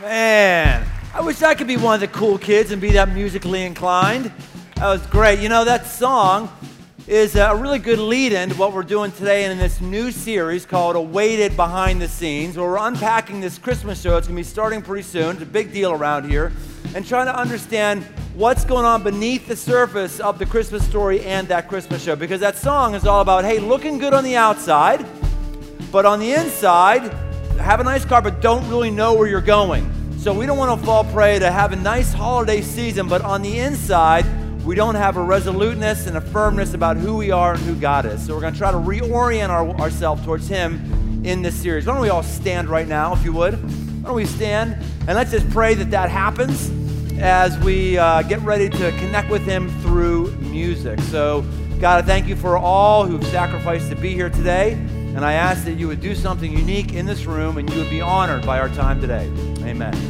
Man, I wish I could be one of the cool kids and be that musically inclined. That was great. You know, that song is a really good lead-in to what we're doing today in this new series called Awaited Behind the Scenes, where we're unpacking this Christmas show. It's going to be starting pretty soon. It's a big deal around here. And trying to understand what's going on beneath the surface of the Christmas story and that Christmas show. Because that song is all about, hey, looking good on the outside, but on the inside, have a nice car, but don't really know where you're going. So we don't want to fall prey to have a nice holiday season, but on the inside, we don't have a resoluteness and a firmness about who we are and who God is. So we're going to try to reorient ourselves towards Him in this series. Why don't we all stand right now, if you would? Why don't we stand? And let's just pray that that happens as we get ready to connect with Him through music. So, God, I thank You for all who've sacrificed to be here today. And I ask that You would do something unique in this room and You would be honored by our time today. Amen.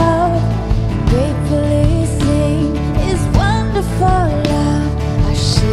Gratefully sing His wonderful love. I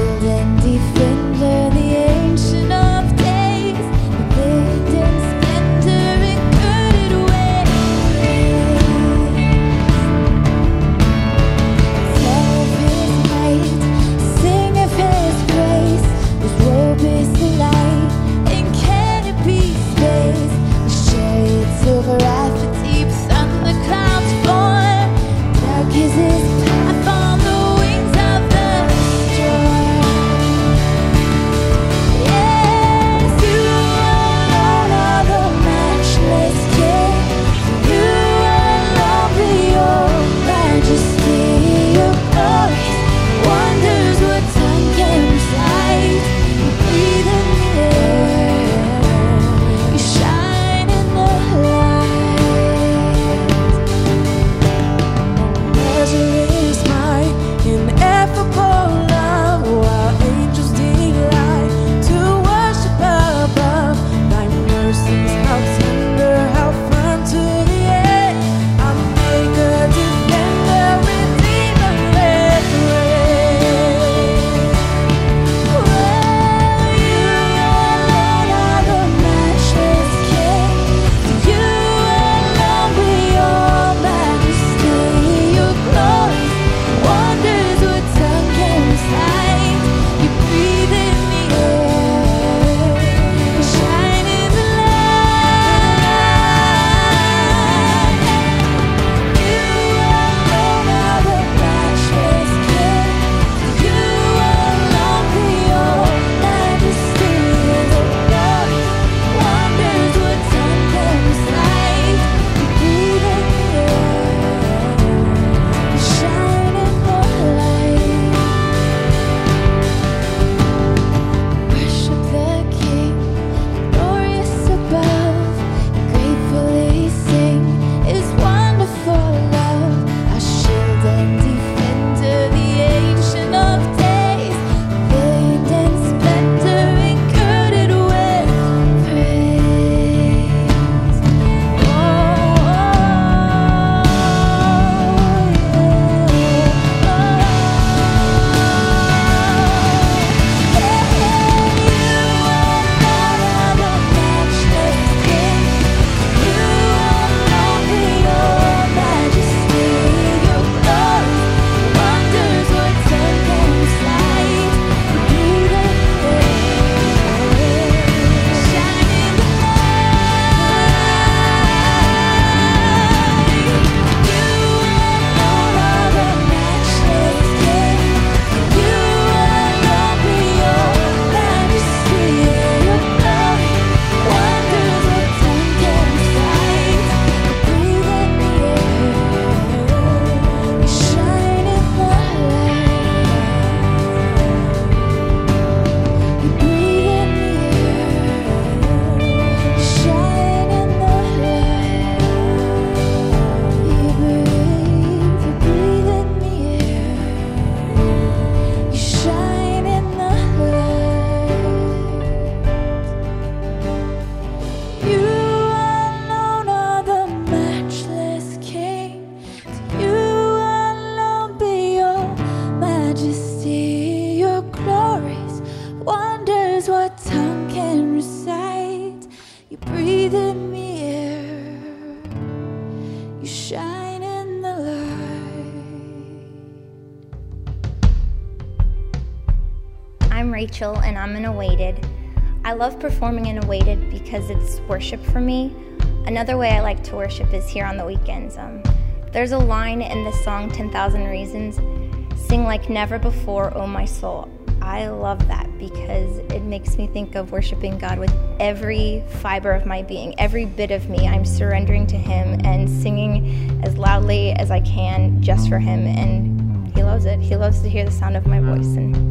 Rachel, and I'm in Awaited. I love performing in Awaited because it's worship for me. Another way I like to worship is here on the weekends. There's a line in the song 10,000 Reasons, sing like never before, oh my soul. I love that because it makes me think of worshiping God with every fiber of my being, every bit of me. I'm surrendering to Him and singing as loudly as I can just for Him, and He loves it. He loves to hear the sound of my voice, and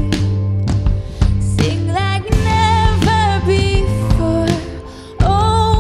Sing like never before. Oh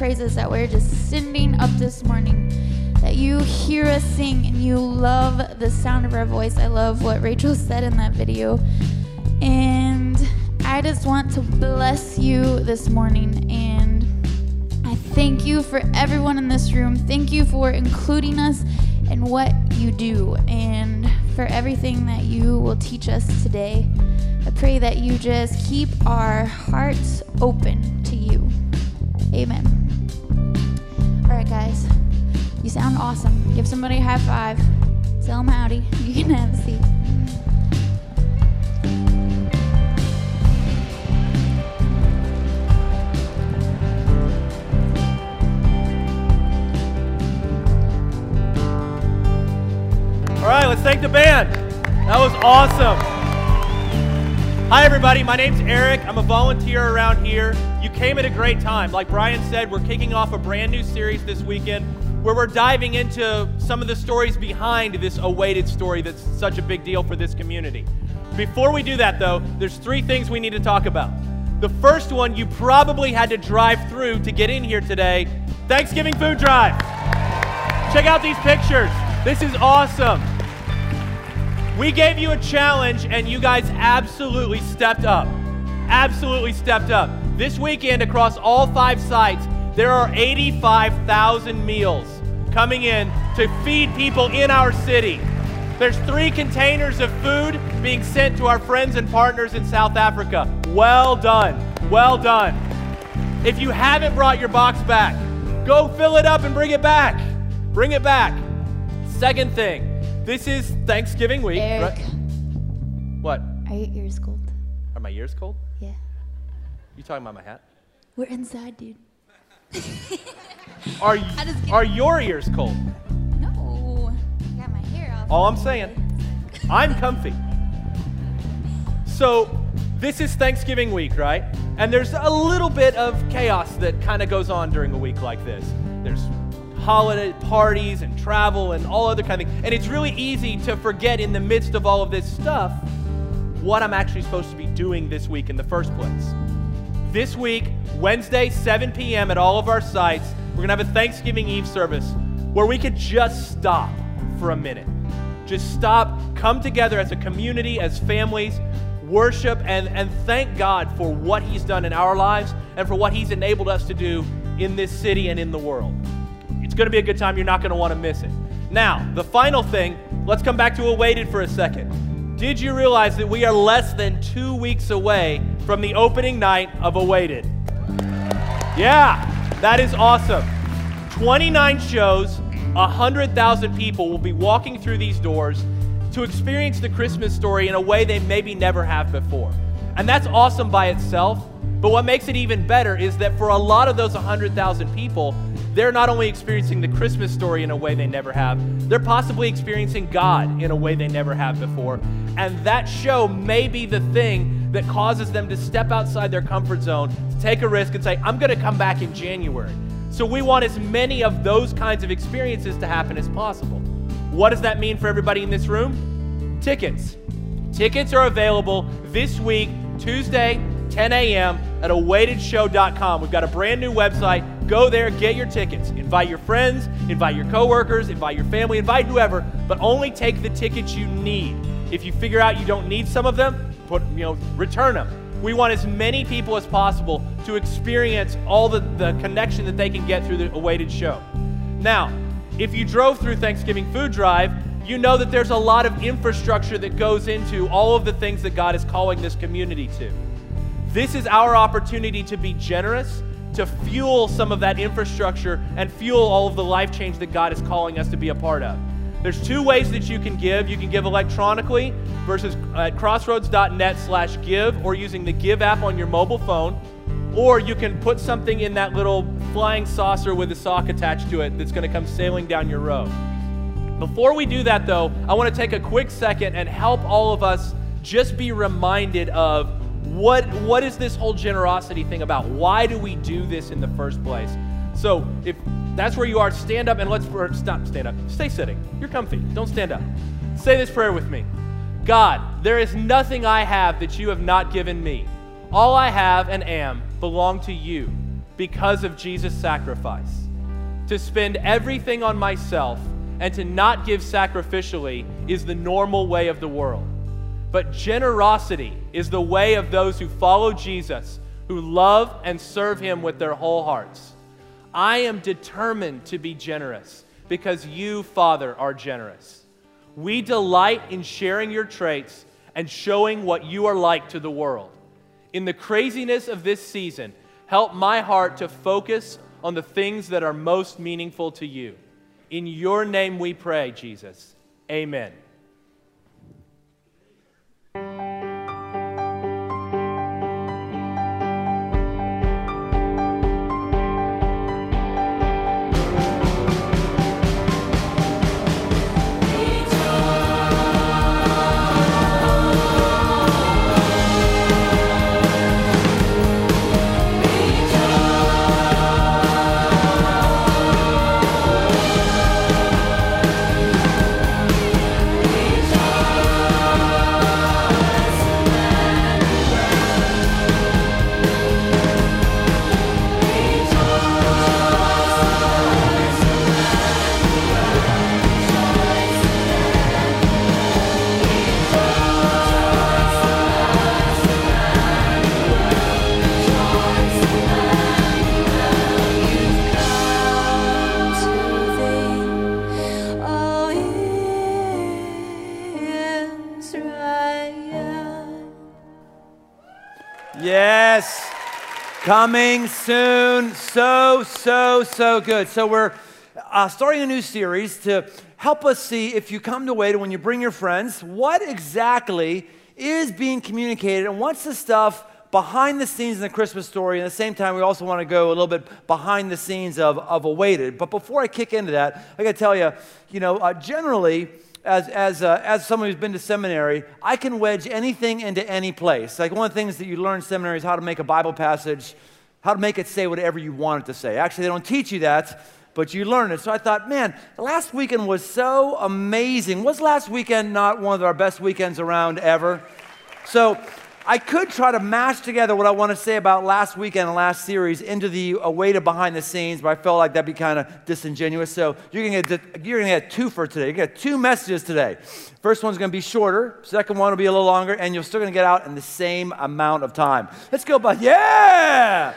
praises that we're just sending up this morning, that you hear us sing and you love the sound of our voice. I love what Rachel said in that video. And I just want to bless you this morning, and I thank you for everyone in this room. Thank you for including us in what you do and for everything that you will teach us today. I pray that you just keep our hearts open to you. Amen. All right, guys, you sound awesome. Give somebody a high five. Tell them howdy. You can have a seat. All right, let's thank the band. That was awesome. Hi, everybody. My name's Eric. I'm a volunteer around here. You came at a great time. Like Brian said, we're kicking off a brand new series this weekend where we're diving into some of the stories behind this awaited story that's such a big deal for this community. Before we do that, though, there's 3 things we need to talk about. The first one, you probably had to drive through to get in here today. Thanksgiving food drive. Check out these pictures. This is awesome. We gave you a challenge, and you guys absolutely stepped up. Absolutely stepped up. This weekend, across all 5 sites, there are 85,000 meals coming in to feed people in our city. There's 3 containers of food being sent to our friends and partners in South Africa. Well done. Well done. If you haven't brought your box back, go fill it up and bring it back. Bring it back. Second thing, this is Thanksgiving week. Eric. Right? What? Are your ears cold? Are my ears cold? Yeah. You talking about my hat? We're inside, dude. Are your ears cold? No. I got my hair off. All I'm saying, I'm comfy. So this is Thanksgiving week, right? And there's a little bit of chaos that kind of goes on during a week like this. There's holiday parties and travel and all other kind of things. And it's really easy to forget in the midst of all of this stuff what I'm actually supposed to be doing this week in the first place. This week, Wednesday, 7 p.m. at all of our sites, we're going to have a Thanksgiving Eve service where we could just stop for a minute. Just stop, come together as a community, as families, worship, and thank God for what He's done in our lives and for what He's enabled us to do in this city and in the world. It's going to be a good time. You're not going to want to miss it. Now, the final thing, let's come back to Awaited for a second. Did you realize that we are less than 2 weeks away from the opening night of Awaited? Yeah, that is awesome. 29 shows, 100,000 people will be walking through these doors to experience the Christmas story in a way they maybe never have before. And that's awesome by itself, but what makes it even better is that for a lot of those 100,000 people, they're not only experiencing the Christmas story in a way they never have, they're possibly experiencing God in a way they never have before. And that show may be the thing that causes them to step outside their comfort zone, to take a risk and say, I'm going to come back in January. So we want as many of those kinds of experiences to happen as possible. What does that mean for everybody in this room? Tickets. Tickets are available this week, Tuesday, 10 a.m. at awaitedshow.com. We've got a brand new website. Go there, get your tickets. Invite your friends, invite your coworkers, invite your family, invite whoever, but only take the tickets you need. If you figure out you don't need some of them, return them. We want as many people as possible to experience all the connection that they can get through the Awaited show. Now, if you drove through Thanksgiving Food Drive, you know that there's a lot of infrastructure that goes into all of the things that God is calling this community to. This is our opportunity to be generous, to fuel some of that infrastructure and fuel all of the life change that God is calling us to be a part of. There's 2 ways that you can give. You can give electronically versus at crossroads.net/give or using the Give app on your mobile phone, or you can put something in that little flying saucer with a sock attached to it that's going to come sailing down your road. Before we do that, though, I want to take a quick second and help all of us just be reminded of what is this whole generosity thing about? Why do we do this in the first place? So if that's where you are, stand up and stand up. Stay sitting. You're comfy. Don't stand up. Say this prayer with me. God, there is nothing I have that you have not given me. All I have and am belong to you. because of Jesus' sacrifice. To spend everything on myself and to not give sacrificially is the normal way of the world. But generosity is the way of those who follow Jesus, who love and serve him with their whole hearts. I am determined to be generous because you, Father, are generous. We delight in sharing your traits and showing what you are like to the world. In the craziness of this season, help my heart to focus on the things that are most meaningful to you. In your name we pray, Jesus. Amen. Yes, coming soon. So good. So we're starting a new series to help us see, if you come to Awaited, when you bring your friends, what exactly is being communicated and what's the stuff behind the scenes in the Christmas story. And at the same time, we also want to go a little bit behind the scenes of Awaited. But before I kick into that, I got to tell you, generally, as someone who's been to seminary, I can wedge anything into any place. Like one of the things that you learn in seminary is how to make a Bible passage, how to make it say whatever you want it to say. Actually, they don't teach you that, but you learn it. So I thought, man, the last weekend was so amazing. Was last weekend not one of our best weekends around ever? So I could try to mash together what I want to say about last weekend and last series into the Awaited behind the scenes, but I felt like that'd be kind of disingenuous. So you're gonna get two for today. You're gonna get two messages today. First one's gonna be shorter. Second one will be a little longer, and you're still gonna get out in the same amount of time. Let's go, bud. Yeah,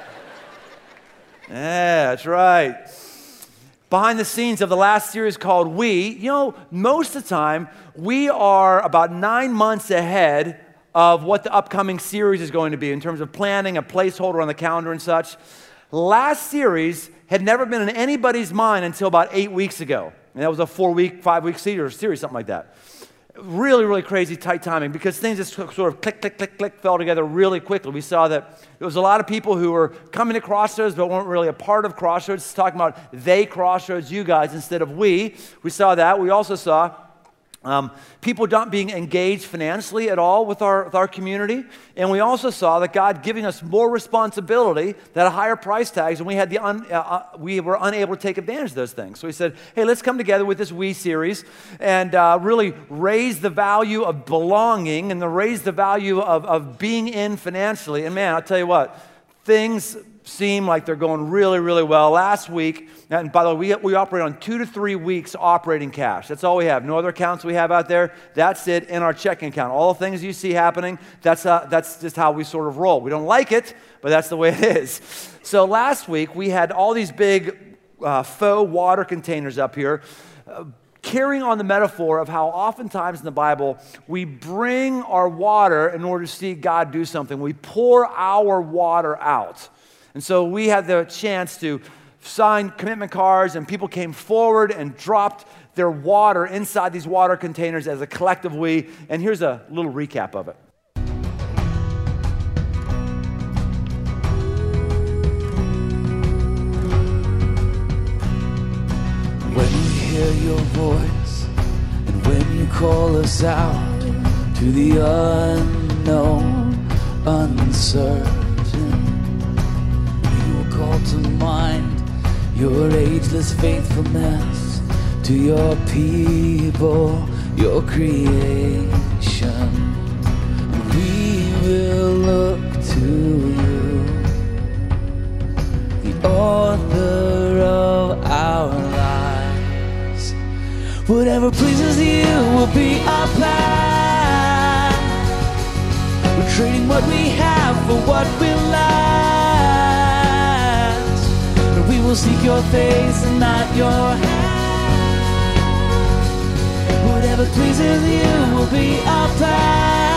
that's right. Behind the scenes of the last series called We. Most of the time we are about 9 months ahead of what the upcoming series is going to be in terms of planning, a placeholder on the calendar and such. Last series had never been in anybody's mind until about 8 weeks ago. And that was a 4-week, 5-week series, something like that. Really, really crazy tight timing because things just sort of click, fell together really quickly. We saw that there was a lot of people who were coming to Crossroads but weren't really a part of Crossroads, talking about they Crossroads, you guys, instead of we. We saw that. We also saw people not being engaged financially at all with our community. And we also saw that God giving us more responsibility, that higher price tags, and we were unable to take advantage of those things. So he said, hey, let's come together with this We series and really raise the value of belonging and raise the value of being in financially. And man, I'll tell you what, things seem like they're going really, really well. Last week, and by the way, we operate on 2 to 3 weeks operating cash. That's all we have. No other accounts we have out there. That's it in our checking account. All the things you see happening, that's just how we sort of roll. We don't like it, but that's the way it is. So last week, we had all these big faux water containers up here, carrying on the metaphor of how oftentimes in the Bible, we bring our water in order to see God do something. We pour our water out. And so we had the chance to sign commitment cards, and people came forward and dropped their water inside these water containers as a collective we. And here's a little recap of it. When we hear your voice, and when you call us out to the unknown, uncertain, call to mind your ageless faithfulness to your people, your creation. We will look to you, the author of our lives. Whatever pleases you will be our path. We're trading what we have for what will last. But we will seek your face and not your hand. Whatever pleases you will be our path.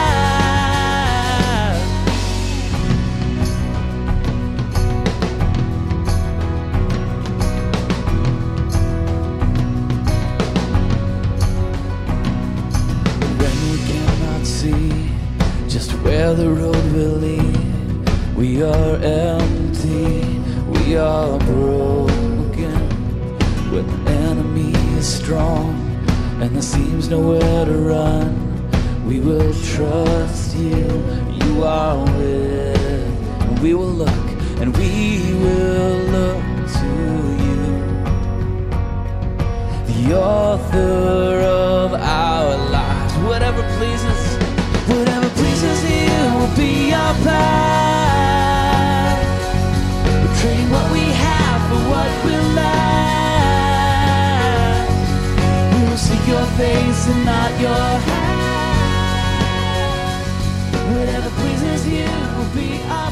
Where the road will lead, we are empty, we are broken. When the enemy is strong and there seems nowhere to run, we will trust you, you are with. And we will look, and we will look to you, the author of our lives. Whatever pleases you will be our path. We're trading what we have for what will last. We will seek your face and not your hand. Whatever pleases you will be our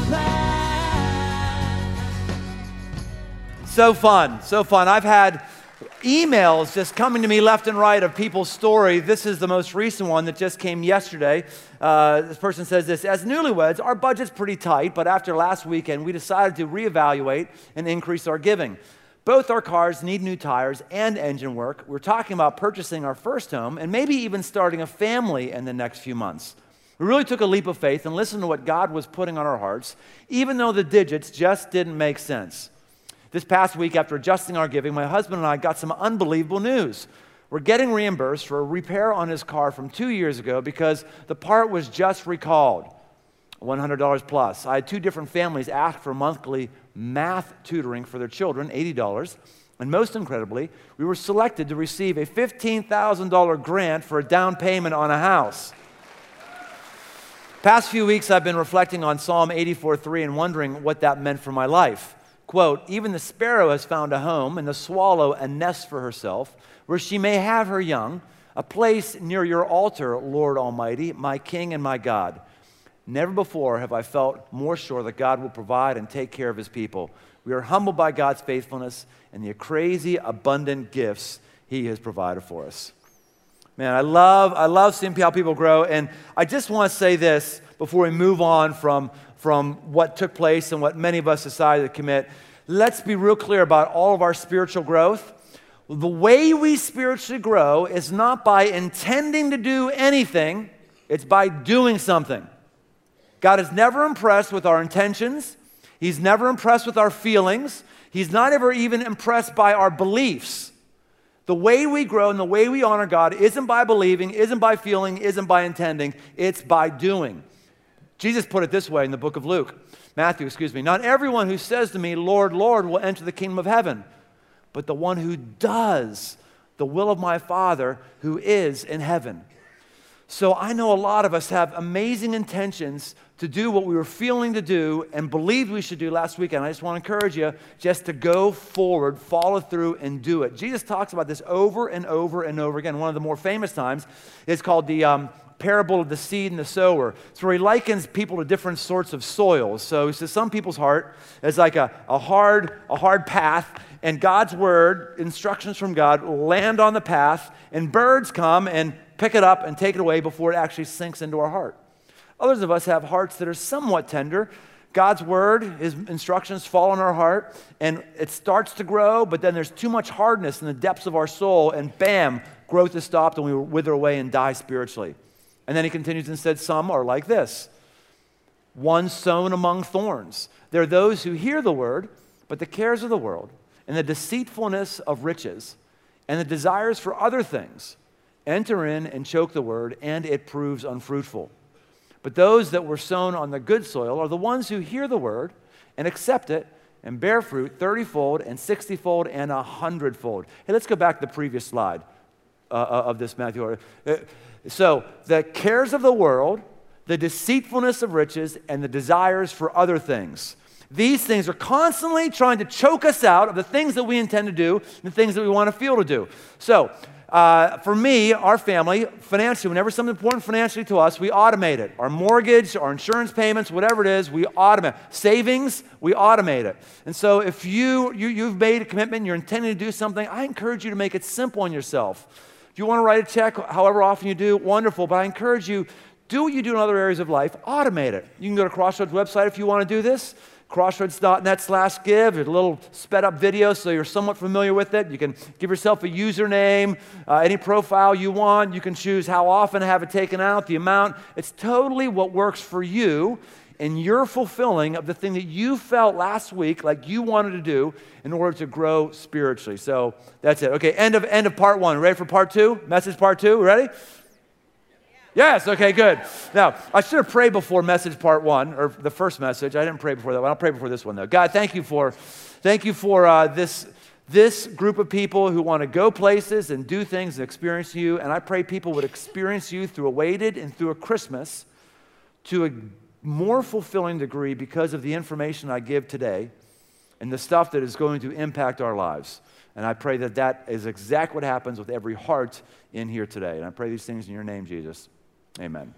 path. So fun, so fun. I've had emails just coming to me left and right of people's story. This is the most recent one that just came yesterday. This person says this: as newlyweds, our budget's pretty tight, but after last weekend, we decided to reevaluate and increase our giving. Both our cars need new tires and engine work. We're talking about purchasing our first home and maybe even starting a family in the next few months. We really took a leap of faith and listened to what God was putting on our hearts, even though the digits just didn't make sense. This past week, after adjusting our giving, my husband and I got some unbelievable news. We're getting reimbursed for a repair on his car from 2 years ago because the part was just recalled, $100 plus. I had two different families ask for monthly math tutoring for their children, $80. And most incredibly, we were selected to receive a $15,000 grant for a down payment on a house. Past few weeks, I've been reflecting on Psalm 84:3 and wondering what that meant for my life. Quote, even the sparrow has found a home, and the swallow a nest for herself, where she may have her young, a place near your altar, Lord Almighty, my King and my God. Never before have I felt more sure that God will provide and take care of his people. We are humbled by God's faithfulness and the crazy, abundant gifts he has provided for us. Man, I love seeing how people grow, and I just want to say this before we move on from what took place and what many of us decided to commit. Let's be real clear about all of our spiritual growth. The way we spiritually grow is not by intending to do anything, it's by doing something. God is never impressed with our intentions. He's never impressed with our feelings. He's not ever even impressed by our beliefs. The way we grow and the way we honor God isn't by believing, isn't by feeling, isn't by intending. It's by doing. Jesus put it this way in the book of Matthew, not everyone who says to me, Lord, Lord, will enter the kingdom of heaven, but the one who does the will of my Father who is in heaven. So I know a lot of us have amazing intentions to do what we were feeling to do and believed we should do last weekend. I just want to encourage you just to go forward, follow through, and do it. Jesus talks about this over and over and over again. One of the more famous times is called the parable of the seed and the sower. It's where he likens people to different sorts of soils. So he says some people's heart is like a hard path, and God's word, instructions from God, land on the path, and birds come and pick it up and take it away before it actually sinks into our heart. Others of us have hearts that are somewhat tender. God's word, his instructions fall on our heart, and it starts to grow, but then there's too much hardness in the depths of our soul, and bam, growth is stopped, and we wither away and die spiritually. And then he continues and said, some are like this. One sown among thorns. There are those who hear the word, but the cares of the world and the deceitfulness of riches and the desires for other things enter in and choke the word, and it proves unfruitful. But those that were sown on the good soil are the ones who hear the word and accept it and bear fruit 30-fold and 60-fold and 100-fold. Hey, let's go back to the previous slide of this Matthew. So the cares of the world, the deceitfulness of riches, and the desires for other things. These things are constantly trying to choke us out of the things that we intend to do, the things that we want to feel to do. So, for me, our family, financially, whenever something's important financially to us, we automate it. Our mortgage, our insurance payments, whatever it is, we automate. Savings, we automate it. And so if you've made a commitment, you're intending to do something, I encourage you to make it simple on yourself. If you want to write a check, however often you do, wonderful. But I encourage you, do what you do in other areas of life, automate it. You can go to Crossroads website if you want to do this. Crossroads.net/give. There's a little sped up video so you're somewhat familiar with it. You can give yourself a username, any profile you want. You can choose how often to have it taken out, the amount. It's totally what works for you and your fulfilling of the thing that you felt last week like you wanted to do in order to grow spiritually. So that's it. Okay, end of part one. Ready for part two? Message part two. Ready? Yes, okay, good. Now, I should have prayed before message part one, or the first message. I didn't pray before that one. I'll pray before this one, though. God, thank you for this group of people who want to go places and do things and experience you. And I pray people would experience you through a Waited and through a Christmas to a more fulfilling degree because of the information I give today and the stuff that is going to impact our lives. And I pray that that is exactly what happens with every heart in here today. And I pray these things in your name, Jesus. Amen.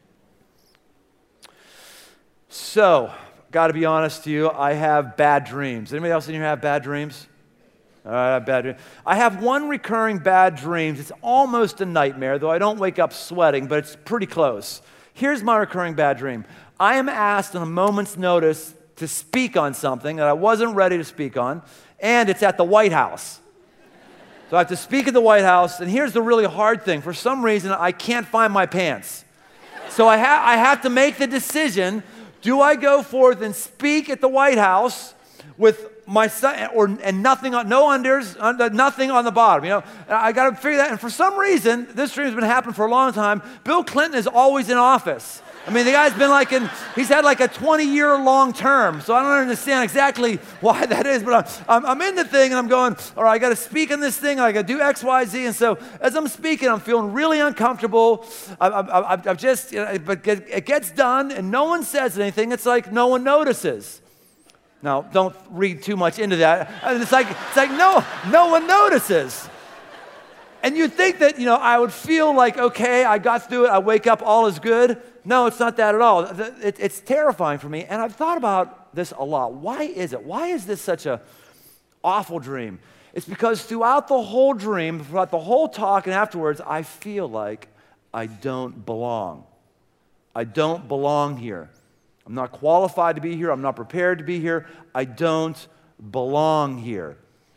So, got to be honest to you, I have bad dreams. Anybody else in here have bad dreams? All right, I have bad dreams. I have one recurring bad dream. It's almost a nightmare, though I don't wake up sweating, but it's pretty close. Here's my recurring bad dream. I am asked on a moment's notice to speak on something that I wasn't ready to speak on, and it's at the White House. So I have to speak at the White House, and here's the really hard thing. For some reason, I can't find my pants. So I have to make the decision, do I go forth and speak at the White House with my son, and nothing on, no unders, nothing on the bottom, you know? And I got to figure that, and for some reason, this dream has been happening for a long time. Bill Clinton is always in office. I mean, the guy's been he's had like a 20-year long term, so I don't understand exactly why that is, but I'm in the thing, and I'm going, all right, I got to speak in this thing, I got to do X, Y, Z, and so as I'm speaking, I'm feeling really uncomfortable. I've just, but it gets done, and no one says anything. It's like no one notices. Now, don't read too much into that. It's like no one notices. And you'd think that, I would feel like, okay, I got through it, I wake up, all is good. No, it's not that at all. It's terrifying for me, and I've thought about this a lot. Why is it? Why is this such an awful dream? It's because throughout the whole dream, throughout the whole talk and afterwards, I feel like I don't belong. I don't belong here. I'm not qualified to be here. I'm not prepared to be here. I don't belong here.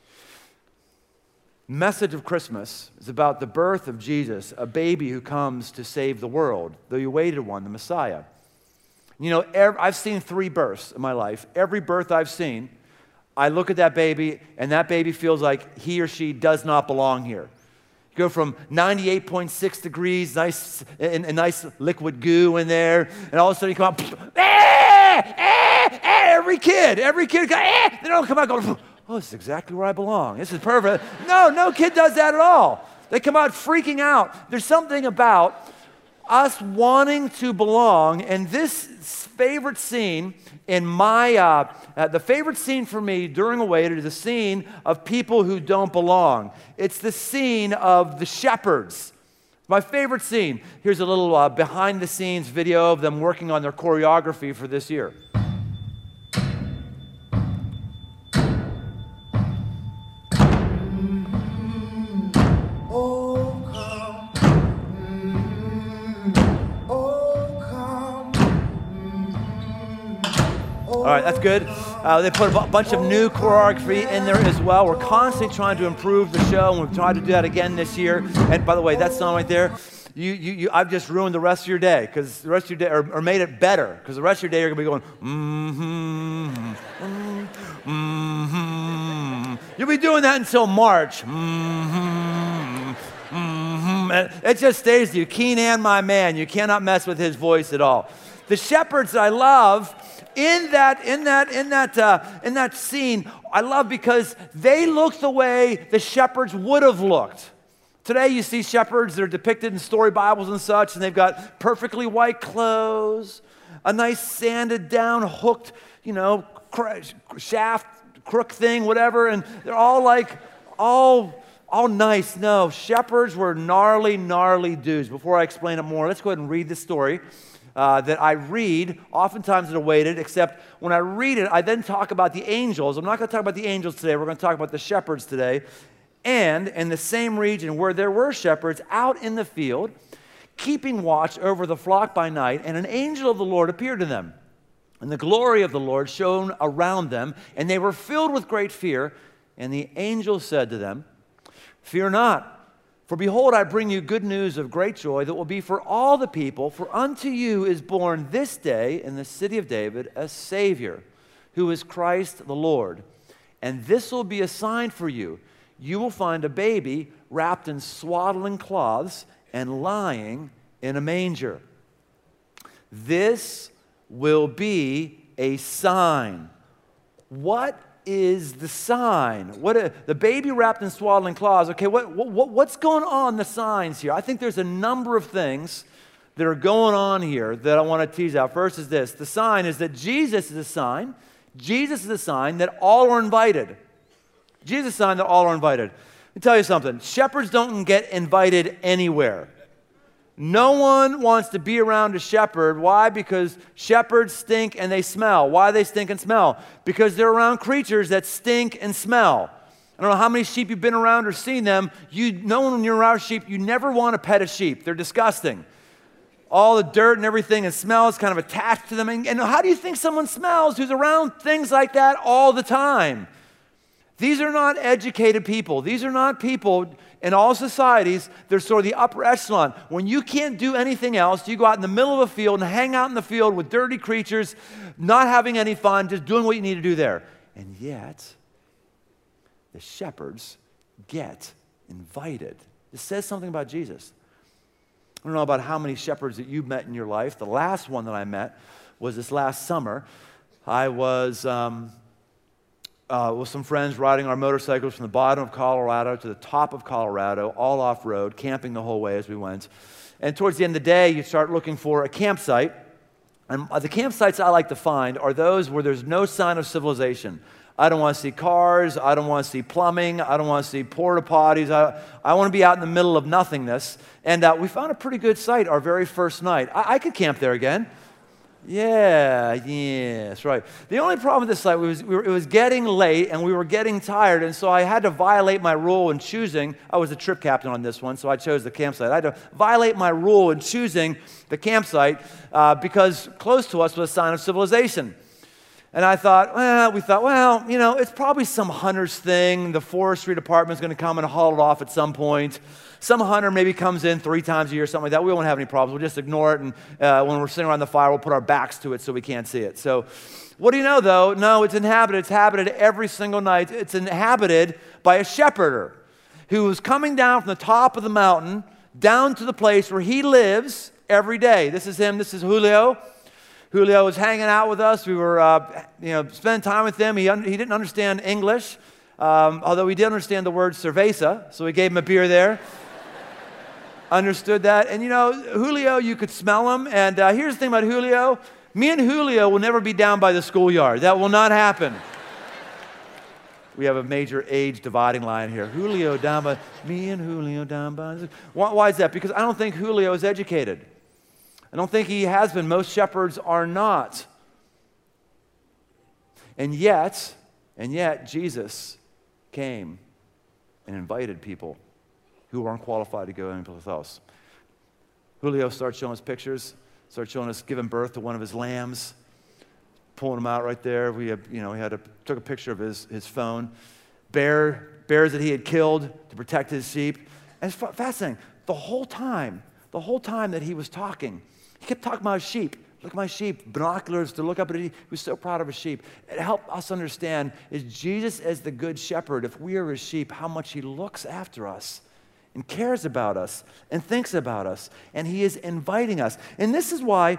Message of Christmas is about the birth of Jesus, a baby who comes to save the world, the awaited one, the Messiah. I've seen 3 births in my life. Every birth I've seen, I look at that baby, and that baby feels like he or she does not belong here. You go from 98.6 degrees, nice liquid goo in there, and all of a sudden you come out, every kid, they don't come out going, oh, this is exactly where I belong. This is perfect. No kid does that at all. They come out freaking out. There's something about us wanting to belong, and this favorite scene in the favorite scene for me during Awaited is the scene of people who don't belong. It's the scene of the shepherds. My favorite scene. Here's a little behind-the-scenes video of them working on their choreography for this year. All right, that's good. They put a bunch of new choreography in there as well. We're constantly trying to improve the show, and we've tried to do that again this year. And by the way, that song right there, I've just ruined the rest of your day, because the rest of your day, or made it better, because the rest of your day you're gonna be going, You'll be doing that until March. It just stays with you. Keenan, my man, you cannot mess with his voice at all. The shepherds that I love. In that scene, I love because they look the way the shepherds would have looked. Today you see shepherds that are depicted in story Bibles and such, and they've got perfectly white clothes, a nice sanded down, hooked, shaft, crook thing, whatever, and they're all like, all nice. No, shepherds were gnarly, gnarly dudes. Before I explain it more, let's go ahead and read the story that I read, oftentimes at Awaited, except when I read it, I then talk about the angels. I'm not going to talk about the angels today. We're going to talk about the shepherds today. And in the same region where there were shepherds out in the field, keeping watch over the flock by night, and an angel of the Lord appeared to them. And the glory of the Lord shone around them, and they were filled with great fear. And the angel said to them, "Fear not, for behold, I bring you good news of great joy that will be for all the people. For unto you is born this day in the city of David a Savior, who is Christ the Lord. And this will be a sign for you. You will find a baby wrapped in swaddling cloths and lying in a manger." This will be a sign. What is the sign? The baby wrapped in swaddling cloths. Okay, what's going on in the signs here? I think there's a number of things that are going on here that I want to tease out. First is this. The sign is that Jesus is a sign. Jesus is a sign that all are invited. Jesus is a sign that all are invited. Let me tell you something. Shepherds don't get invited anywhere. No one wants to be around a shepherd. Why? Because shepherds stink and they smell. Why do they stink and smell? Because they're around creatures that stink and smell. I don't know how many sheep you've been around or seen them. You know when you're around sheep, you never want to pet a sheep. They're disgusting. All the dirt and everything and smell is kind of attached to them. And how do you think someone smells who's around things like that all the time? These are not educated people. These are not people in all societies. They're sort of the upper echelon. When you can't do anything else, you go out in the middle of a field and hang out in the field with dirty creatures, not having any fun, just doing what you need to do there. And yet, the shepherds get invited. It says something about Jesus. I don't know about how many shepherds that you've met in your life. The last one that I met was this last summer. I was with some friends riding our motorcycles from the bottom of Colorado to the top of Colorado, all off-road, camping the whole way as we went. And towards the end of the day, you start looking for a campsite. And the campsites I like to find are those where there's no sign of civilization. I don't want to see cars. I don't want to see plumbing. I don't want to see porta potties. I want to be out in the middle of nothingness. And we found a pretty good site our very first night. I could camp there again. Yeah, that's right. The only problem with this site was it was getting late and we were getting tired, and so I had to violate my rule in choosing. I was the trip captain on this one, so I chose the campsite. I had to violate my rule in choosing the campsite because close to us was a sign of civilization. And we thought, well, you know, it's probably some hunter's thing. The forestry department's going to come and haul it off at some point. Some hunter maybe comes in 3 times a year, something like that. We won't have any problems. We'll just ignore it, and when we're sitting around the fire, we'll put our backs to it so we can't see it. So what do you know, though? No, it's inhabited. It's habited every single night. It's inhabited by a shepherder who is coming down from the top of the mountain down to the place where he lives every day. This is him. This is Julio. Julio was hanging out with us. We were, spending time with him. He didn't understand English, although he did understand the word cerveza, so we gave him a beer there. Understood that. And, you know, Julio, you could smell him. And here's the thing about Julio. Me and Julio will never be down by the schoolyard. That will not happen. We have a major age dividing line here. Julio down by, me and Julio down by. Why is that? Because I don't think Julio is educated. I don't think he has been. Most shepherds are not. And yet, Jesus came and invited people who aren't qualified to go anyplace else. Julio starts showing us pictures, starts showing us giving birth to one of his lambs, pulling him out right there. Took a picture of his phone. Bears that he had killed to protect his sheep. And it's fascinating. The whole time that he was talking, he kept talking about his sheep. Look at my sheep, binoculars to look up at it. He was so proud of his sheep. It helped us understand, is Jesus as the good shepherd, if we are his sheep, how much he looks after us and cares about us and thinks about us, and he is inviting us. And this is why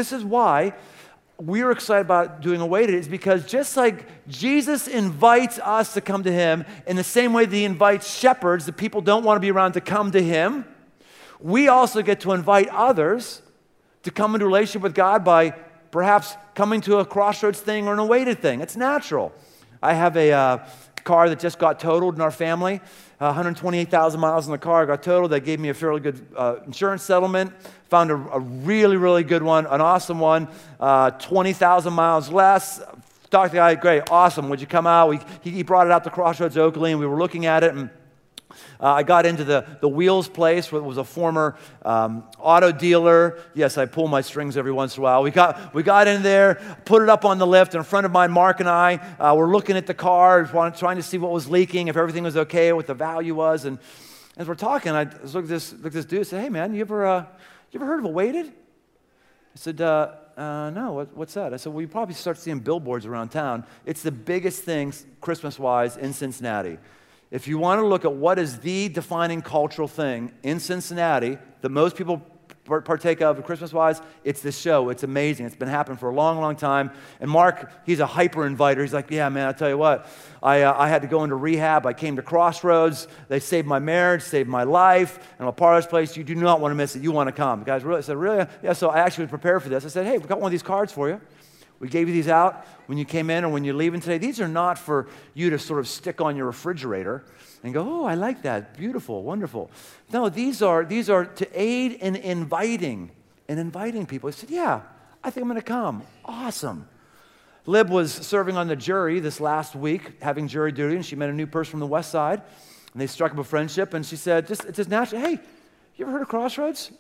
we're excited about doing Awaited, is because just like Jesus invites us to come to him in the same way that he invites shepherds that people don't want to be around to come to him, we also get to invite others to come into relationship with God by perhaps coming to a Crossroads thing or an Awaited thing. It's natural. I have a car that just got totaled in our family. 128,000 miles in the car got totaled. They gave me a fairly good insurance settlement. Found a really, really good one, an awesome one, 20,000 miles less. Talked to the guy, great, awesome. Would you come out? He brought it out to Crossroads Oakley, and we were looking at it, and I got into the wheels place, where it was a former auto dealer. Yes, I pull my strings every once in a while. We got in there, put it up on the lift, and a friend of mine, Mark, and I were looking at the car, trying to see what was leaking, if everything was okay, what the value was. And as we're talking, I looked at this dude and said, hey, man, you ever heard of Awaited? I said, no, what's that? I said, well, you probably start seeing billboards around town. It's the biggest thing Christmas-wise in Cincinnati. If you want to look at what is the defining cultural thing in Cincinnati that most people partake of Christmas-wise, it's this show. It's amazing. It's been happening for a long, long time. And Mark, he's a hyper-inviter. He's like, yeah, man, I'll tell you what. I had to go into rehab. I came to Crossroads. They saved my marriage, saved my life. And I'm a part of this place. You do not want to miss it. You want to come. The guys really said, really? Yeah, so I actually was prepared for this. I said, hey, we've got one of these cards for you. We gave you these out when you came in or when you're leaving today. These are not for you to sort of stick on your refrigerator and go, oh, I like that. Beautiful, wonderful. No, these are to aid in inviting people. I said, yeah, I think I'm going to come. Awesome. Lib was serving on the jury this last week, having jury duty, and she met a new person from the West Side, and they struck up a friendship, and she said, it's just naturally, hey, you ever heard of Crossroads?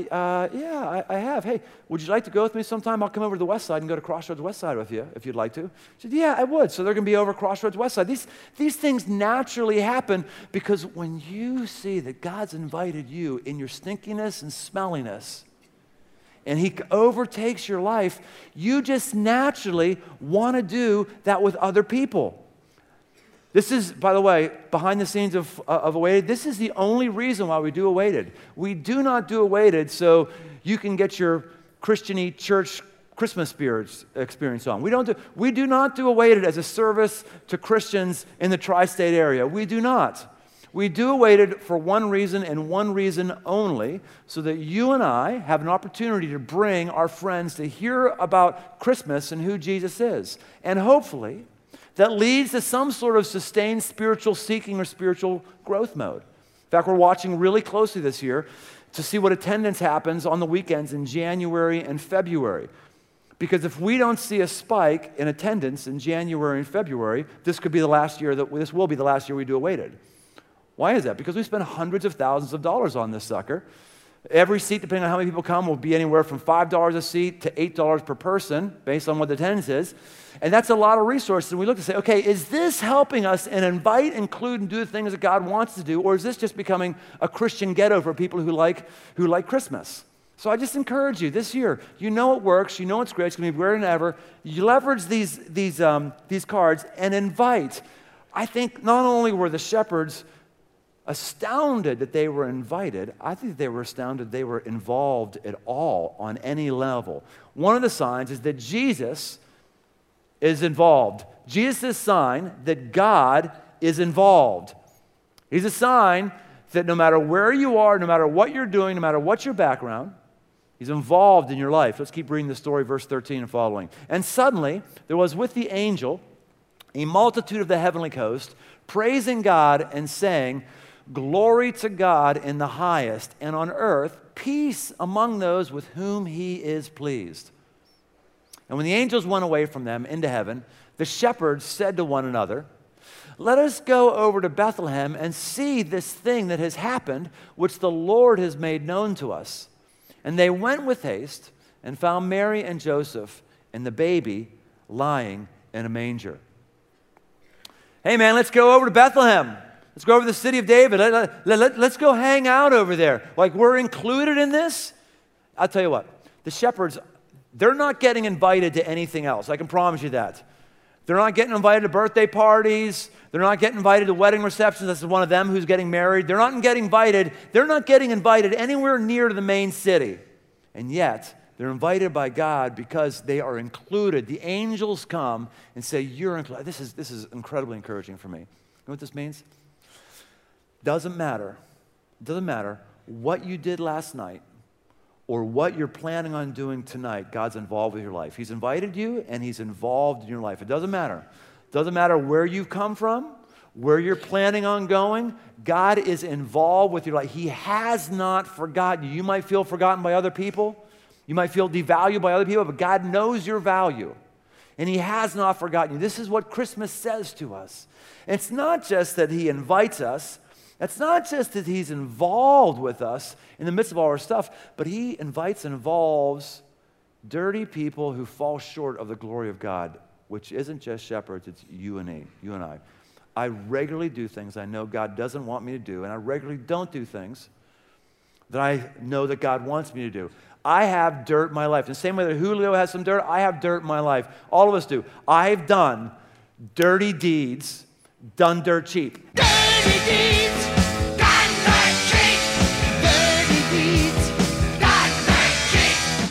Yeah, I have. Hey, would you like to go with me sometime? I'll come over to the West Side and go to Crossroads West Side with you, if you'd like to. She said, yeah, I would. So they're going to be over Crossroads West Side. These things naturally happen because when you see that God's invited you in your stinkiness and smelliness, and He overtakes your life, you just naturally want to do that with other people. This is, by the way, behind the scenes of Awaited, this is the only reason why we do Awaited. We do not do Awaited so you can get your Christian-y church Christmas experience on. We do not do Awaited as a service to Christians in the tri-state area. We do not. We do Awaited for one reason and one reason only, so that you and I have an opportunity to bring our friends to hear about Christmas and who Jesus is. And hopefully, that leads to some sort of sustained spiritual seeking or spiritual growth mode. In fact, we're watching really closely this year to see what attendance happens on the weekends in January and February. Because if we don't see a spike in attendance in January and February, this will be the last year we do Awaited. Why is that? Because we spend hundreds of thousands of dollars on this sucker. Every seat, depending on how many people come, will be anywhere from $5 a seat to $8 per person, based on what the attendance is. And that's a lot of resources. And we look to say, okay, is this helping us and invite, include, and do the things that God wants to do, or is this just becoming a Christian ghetto for people who like Christmas? So I just encourage you this year. You know it works. You know it's great. It's going to be greater than ever. You leverage these cards and invite. I think not only were the shepherds astounded that they were invited, I think they were astounded they were involved at all on any level. One of the signs is that Jesus is involved. Jesus is a sign that God is involved. He's a sign that no matter where you are, no matter what you're doing, no matter what your background, He's involved in your life. Let's keep reading the story, verse 13 and following. And suddenly there was with the angel a multitude of the heavenly host, praising God and saying, glory to God in the highest, and on earth peace among those with whom He is pleased. And when the angels went away from them into heaven, the shepherds said to one another, let us go over to Bethlehem and see this thing that has happened, which the Lord has made known to us. And they went with haste and found Mary and Joseph and the baby lying in a manger. Hey man, let's go over to Bethlehem. Let's go over to the city of David. Let's go hang out over there. Like we're included in this? I'll tell you what, the shepherds, they're not getting invited to anything else. I can promise you that. They're not getting invited to birthday parties. They're not getting invited to wedding receptions. This is one of them who's getting married. They're not getting invited anywhere near to the main city. And yet, they're invited by God because they are included. The angels come and say, you're included. This is incredibly encouraging for me. You know what this means? Doesn't matter what you did last night, or what you're planning on doing tonight, God's involved with your life. He's invited you, and He's involved in your life. It doesn't matter. It doesn't matter where you've come from, where you're planning on going. God is involved with your life. He has not forgotten you. You might feel forgotten by other people. You might feel devalued by other people, but God knows your value, and He has not forgotten you. This is what Christmas says to us. And it's not just that He invites us. It's not just that He's involved with us in the midst of all our stuff, but He invites and involves dirty people who fall short of the glory of God, which isn't just shepherds, it's you and me, you and I. I regularly do things I know God doesn't want me to do, and I regularly don't do things that I know that God wants me to do. I have dirt in my life. In the same way that Julio has some dirt, I have dirt in my life. All of us do. I've done dirty deeds, done dirt cheap. Dirty deeds, done dirt cheap. Dirty deeds, done dirt cheap.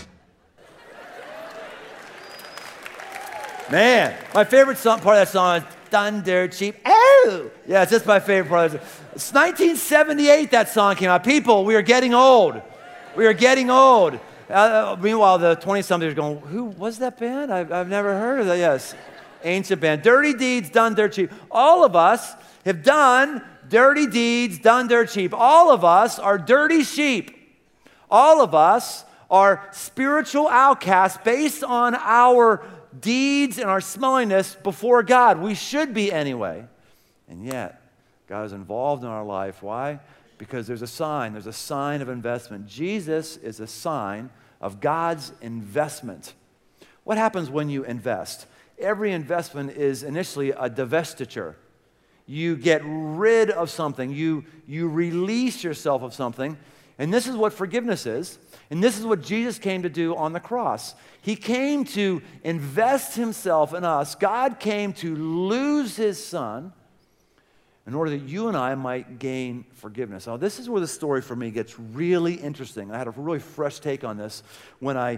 Man, my favorite song, part of that song is Done Dirt Cheap. Oh! Yeah, it's just my favorite part of it. It's 1978 that song came out. People, we are getting old. We are getting old. Meanwhile, the 20-somethings are going, who was that band? I've never heard of that. Yes, ancient band. Dirty deeds, done dirt cheap. All of us have done dirty deeds, done dirt cheap. All of us are dirty sheep. All of us are spiritual outcasts based on our deeds and our smelliness before God. We should be anyway. And yet, God is involved in our life. Why? Because there's a sign of investment. Jesus is a sign of God's investment. What happens when you invest? Every investment is initially a divestiture. You get rid of something. You release yourself of something. And this is what forgiveness is. And this is what Jesus came to do on the cross. He came to invest Himself in us. God came to lose His Son in order that you and I might gain forgiveness. Now, this is where the story for me gets really interesting. I had a really fresh take on this when I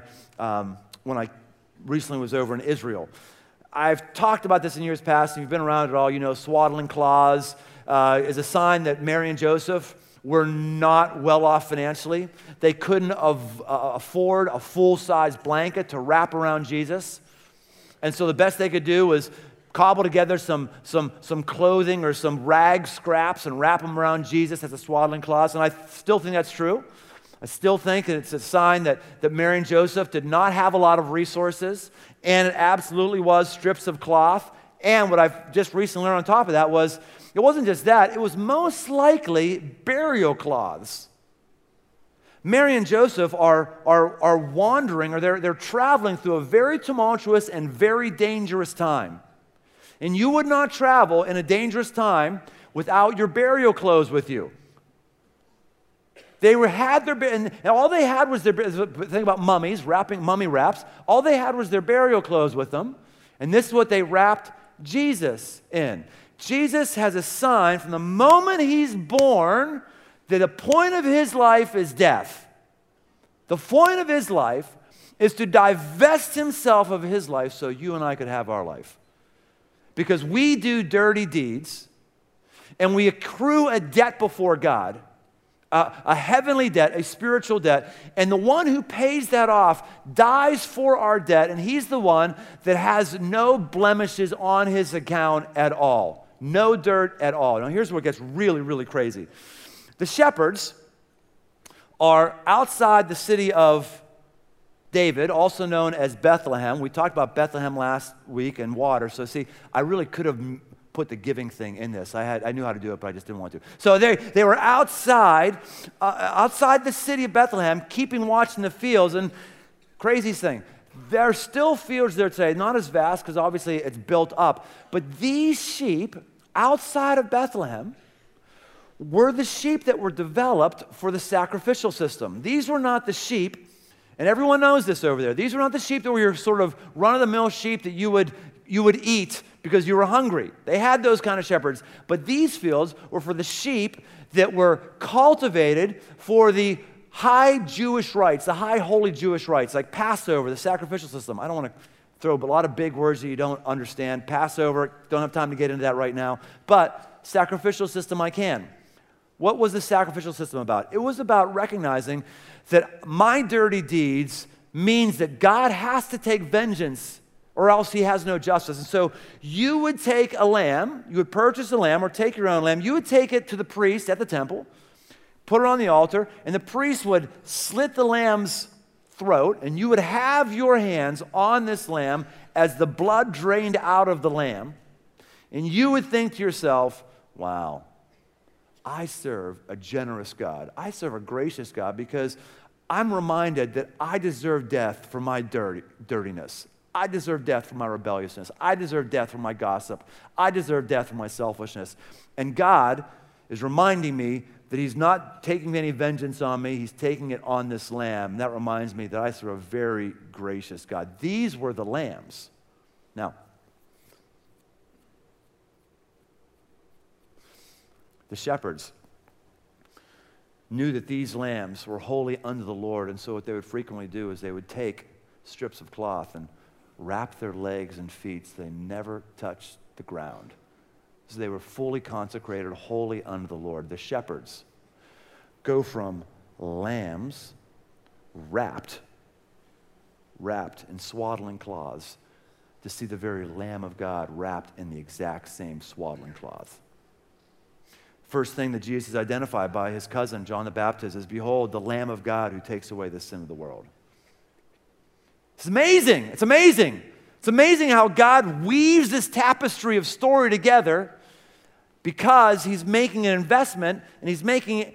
recently was over in Israel. I've talked about this in years past. If you've been around at all, you know swaddling cloths is a sign that Mary and Joseph were not well off financially. They couldn't afford a full-size blanket to wrap around Jesus. And so the best they could do was cobble together some clothing or some rag scraps and wrap them around Jesus as a swaddling cloth. And I still think that's true. I still think that it's a sign that Mary and Joseph did not have a lot of resources, and it absolutely was strips of cloth. And what I've just recently learned on top of that was, it wasn't just that, it was most likely burial cloths. Mary and Joseph are wandering, or they're traveling through a very tumultuous and very dangerous time. And you would not travel in a dangerous time without your burial clothes with you. They had their, and all they had was their, think about mummies, mummy wraps. All they had was their burial clothes with them. And this is what they wrapped Jesus in. Jesus has a sign from the moment He's born that the point of His life is death. The point of His life is to divest Himself of His life so you and I could have our life. Because we do dirty deeds, and we accrue a debt before God, a heavenly debt, a spiritual debt, and the one who pays that off dies for our debt, and He's the one that has no blemishes on His account at all. No dirt at all. Now here's where it gets really, really crazy. The shepherds are outside the city of David, also known as Bethlehem. We talked about Bethlehem last week and water. So see, I really could have put the giving thing in this. I knew how to do it, but I just didn't want to. So they were outside the city of Bethlehem, keeping watch in the fields. And craziest thing, there are still fields there today, not as vast because obviously it's built up. But these sheep outside of Bethlehem were the sheep that were developed for the sacrificial system. These were not the sheep, and everyone knows this over there. These were not the sheep that were your sort of run-of-the-mill sheep that you would eat because you were hungry. They had those kind of shepherds. But these fields were for the sheep that were cultivated for the high Jewish rites, the high holy Jewish rites, like Passover, the sacrificial system. I don't want to throw a lot of big words that you don't understand. Passover, don't have time to get into that right now. But sacrificial system I can. What was the sacrificial system about? It was about recognizing that my dirty deeds means that God has to take vengeance or else he has no justice. And so you would take a lamb, you would purchase a lamb or take your own lamb, you would take it to the priest at the temple, put it on the altar, and the priest would slit the lamb's throat, and you would have your hands on this lamb as the blood drained out of the lamb, and you would think to yourself, wow, I serve a generous God. I serve a gracious God because I'm reminded that I deserve death for my dirtiness. I deserve death for my rebelliousness. I deserve death for my gossip. I deserve death for my selfishness. And God is reminding me that he's not taking any vengeance on me. He's taking it on this lamb. And that reminds me that I serve a very gracious God. These were the lambs. Now, the shepherds knew that these lambs were holy unto the Lord, and so what they would frequently do is they would take strips of cloth and wrap their legs and feet so they never touched the ground. So they were fully consecrated, holy unto the Lord. The shepherds go from lambs wrapped in swaddling cloths to see the very Lamb of God wrapped in the exact same swaddling cloth. First thing that Jesus is identified by his cousin, John the Baptist, is, behold, the Lamb of God who takes away the sin of the world. It's amazing. It's amazing. It's amazing how God weaves this tapestry of story together because he's making an investment and he's making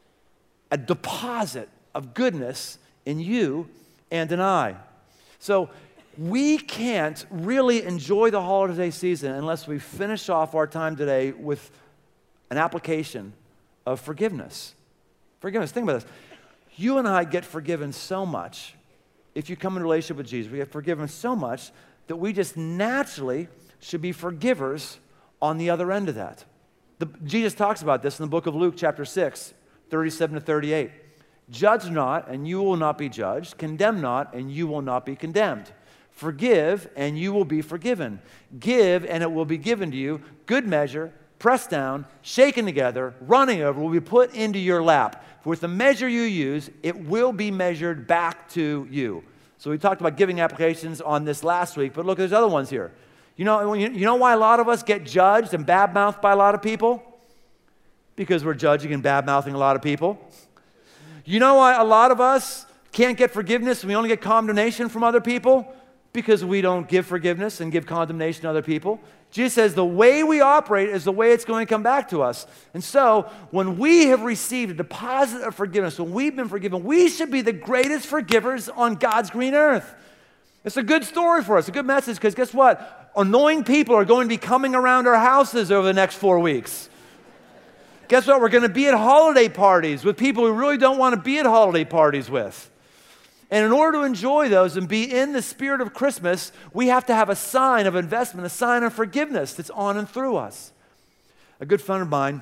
a deposit of goodness in you and in I. So we can't really enjoy the holiday season unless we finish off our time today with an application of forgiveness. Forgiveness. Think about this. You and I get forgiven so much. If you come in a relationship with Jesus, we get forgiven so much that we just naturally should be forgivers on the other end of that. Jesus talks about this in the book of Luke, chapter 6, 37 to 38. Judge not, and you will not be judged. Condemn not, and you will not be condemned. Forgive, and you will be forgiven. Give, and it will be given to you. Good measure, pressed down, shaken together, running over, will be put into your lap. For with the measure you use, it will be measured back to you. So we talked about giving applications on this last week, but look, there's other ones here. You know why a lot of us get judged and bad-mouthed by a lot of people? Because we're judging and bad-mouthing a lot of people. You know why a lot of us can't get forgiveness and we only get condemnation from other people? Because we don't give forgiveness and give condemnation to other people. Jesus says the way we operate is the way it's going to come back to us. And so when we have received a deposit of forgiveness, when we've been forgiven, we should be the greatest forgivers on God's green earth. It's a good story for us, a good message, because guess what? Annoying people are going to be coming around our houses over the next 4 weeks. Guess what? We're going to be at holiday parties with people we really don't want to be at holiday parties with. And in order to enjoy those and be in the spirit of Christmas, we have to have a sign of investment, a sign of forgiveness that's on and through us. A good friend of mine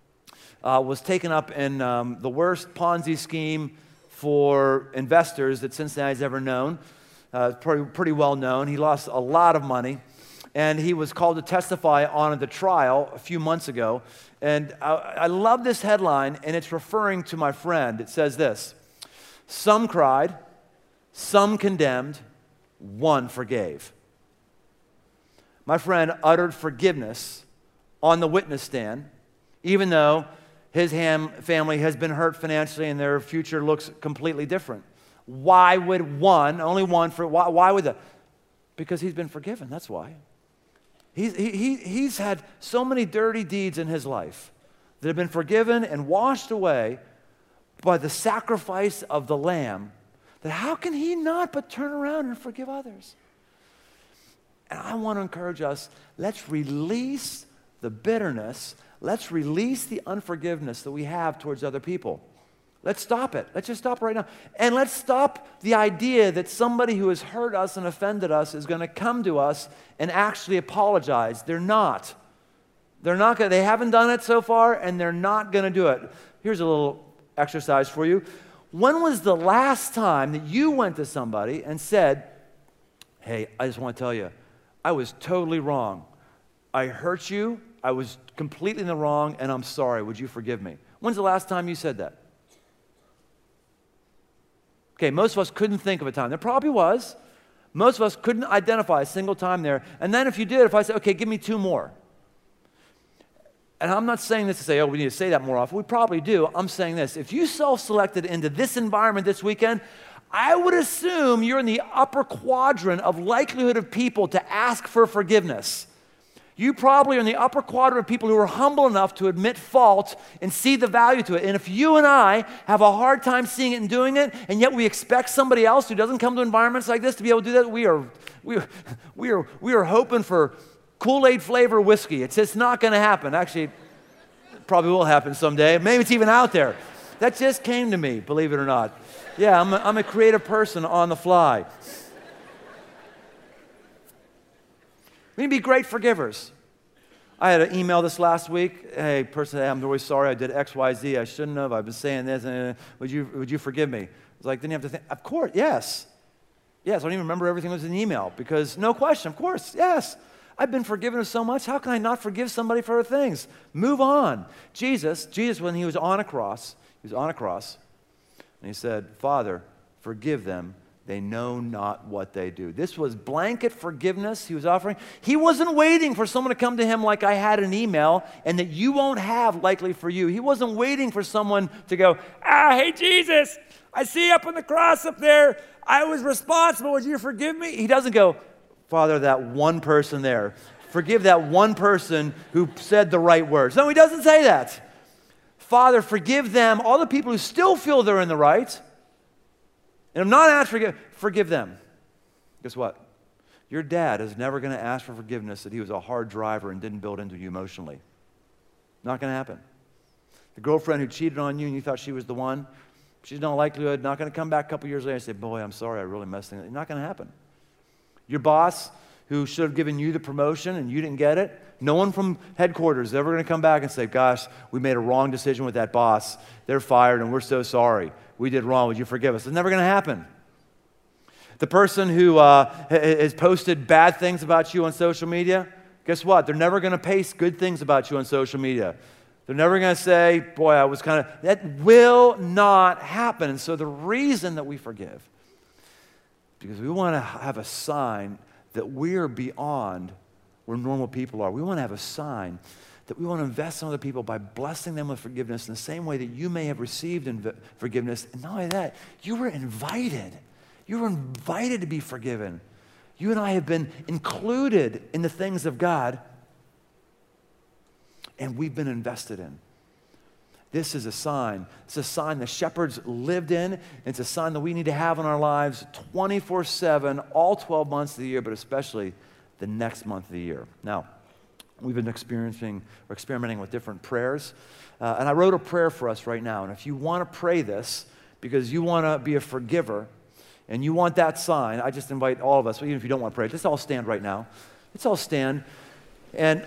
was taken up in the worst Ponzi scheme for investors that Cincinnati's ever known. Pretty well known. He lost a lot of money, and he was called to testify on the trial a few months ago. And I love this headline, and it's referring to my friend. It says this: some cried, some condemned, one forgave. My friend uttered forgiveness on the witness stand, even though his family has been hurt financially and their future looks completely different. Why would only one, why would that? Because he's been forgiven, that's why. He's had so many dirty deeds in his life that have been forgiven and washed away by the sacrifice of the Lamb, that how can he not but turn around and forgive others? And I want to encourage us, let's release the bitterness, let's release the unforgiveness that we have towards other people. Let's stop it. Let's just stop right now. And let's stop the idea that somebody who has hurt us and offended us is going to come to us and actually apologize. They're not. They haven't done it so far, and they're not going to do it. Here's a little exercise for you. When was the last time that you went to somebody and said, hey, I just want to tell you, I was totally wrong. I hurt you. I was completely in the wrong, and I'm sorry. Would you forgive me? When's the last time you said that? Okay, most of us couldn't think of a time. There probably was. Most of us couldn't identify a single time there. And then if you did, if I said, okay, give me 2 more. And I'm not saying this to say, oh, we need to say that more often. We probably do. I'm saying this. If you self-selected into this environment this weekend, I would assume you're in the upper quadrant of likelihood of people to ask for forgiveness. You probably are in the upper quadrant of people who are humble enough to admit fault and see the value to it. And if you and I have a hard time seeing it and doing it, and yet we expect somebody else who doesn't come to environments like this to be able to do that, we are hoping for Kool-Aid flavor whiskey. It's just not going to happen. Actually, it probably will happen someday. Maybe it's even out there. That just came to me, believe it or not. Yeah, I'm a creative person on the fly. We need to be great forgivers. I had an email this last week. Hey, person, hey, I'm really sorry I did X, Y, Z. I shouldn't have. I've been saying this. Would you forgive me? I was like, didn't you have to think? Of course, yes. Yes, I don't even remember everything that was in the email because no question, of course, yes. I've been forgiven of so much. How can I not forgive somebody for things? Move on. Jesus, when he was on a cross, and he said, Father, forgive them. They know not what they do. This was blanket forgiveness he was offering. He wasn't waiting for someone to come to him like I had an email and that you won't have likely for you. He wasn't waiting for someone to go, hey, Jesus, I see you up on the cross up there. I was responsible. Would you forgive me? He doesn't go, Father, that one person there. Forgive that one person who said the right words. No, he doesn't say that. Father, forgive them, all the people who still feel they're in the right. And I'm not asked to forgive them. Guess what? Your dad is never going to ask for forgiveness that he was a hard driver and didn't build into you emotionally. Not going to happen. The girlfriend who cheated on you and you thought she was the one, she's in all likelihood not going to come back a couple years later and say, boy, I'm sorry, I really messed things up. It's not going to happen. Your boss who should have given you the promotion and you didn't get it, no one from headquarters is ever going to come back and say, gosh, we made a wrong decision with that boss. They're fired and we're so sorry. We did wrong. Would you forgive us? It's never going to happen. The person who has posted bad things about you on social media, guess what? They're never going to paste good things about you on social media. They're never going to say, boy, I was kind of... That will not happen. And so the reason that we forgive, because we want to have a sign that we're beyond where normal people are. We want to have a sign that we want to invest in other people by blessing them with forgiveness in the same way that you may have received forgiveness. And not only that, you were invited. You were invited to be forgiven. You and I have been included in the things of God, and we've been invested in. This is a sign. It's a sign the shepherds lived in. It's a sign that we need to have in our lives 24/7, all 12 months of the year, but especially the next month of the year. Now, we've been experimenting with different prayers, and I wrote a prayer for us right now. And if you want to pray this because you want to be a forgiver and you want that sign, I just invite all of us, even if you don't want to pray, let's all stand right now. Let's all stand, and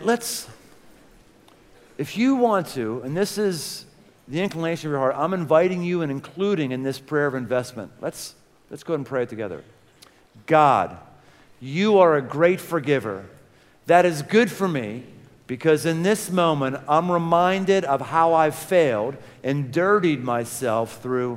if you want to, and this is the inclination of your heart, I'm inviting you and including in this prayer of investment. Let's go ahead and pray it together. God, you are a great forgiver. That is good for me because in this moment, I'm reminded of how I've failed and dirtied myself through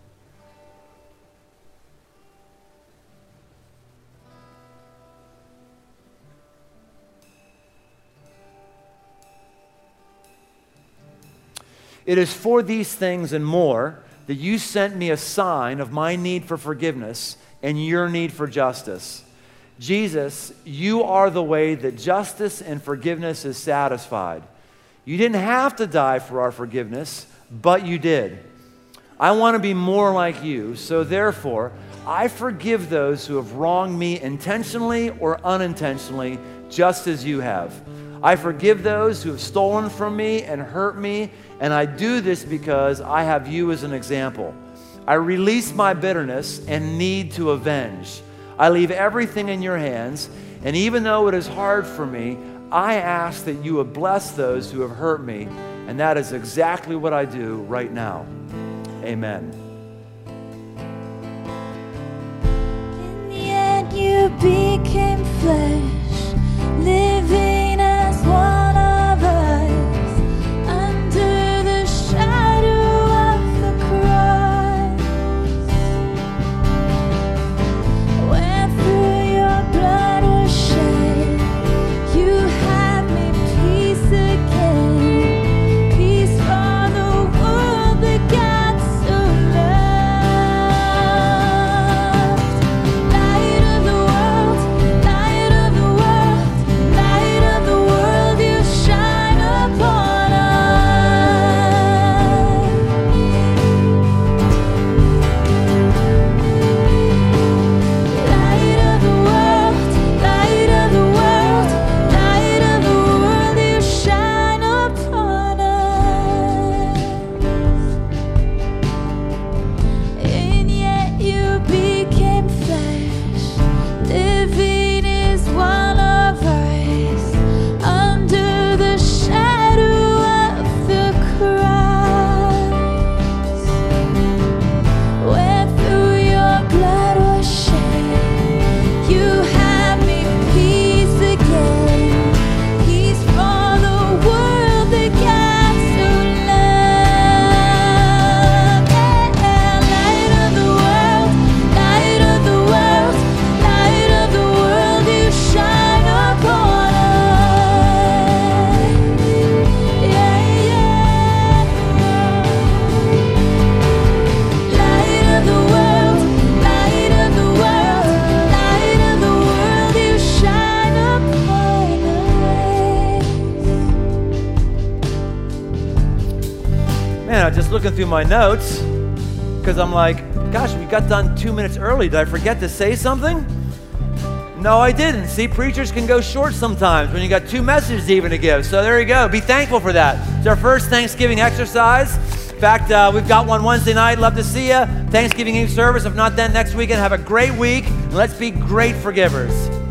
It is for these things and more that you sent me a sign of my need for forgiveness and your need for justice. Jesus, you are the way that justice and forgiveness is satisfied. You didn't have to die for our forgiveness, but you did. I want to be more like you, so therefore, I forgive those who have wronged me intentionally or unintentionally, just as you have. I forgive those who have stolen from me and hurt me, and I do this because I have you as an example. I release my bitterness and need to avenge. I leave everything in your hands, and even though it is hard for me, I ask that you would bless those who have hurt me, and that is exactly what I do right now. Amen. In the end, you became flesh, living as one of us under the shadow looking through my notes because I'm like, gosh, we got done 2 minutes early. Did I forget to say something? No, I didn't. See, preachers can go short sometimes when you got 2 messages even to give. So there you go. Be thankful for that. It's our first Thanksgiving exercise. In fact, we've got one Wednesday night. Love to see you. Thanksgiving Eve service. If not, then next weekend. Have a great week. And let's be great forgivers.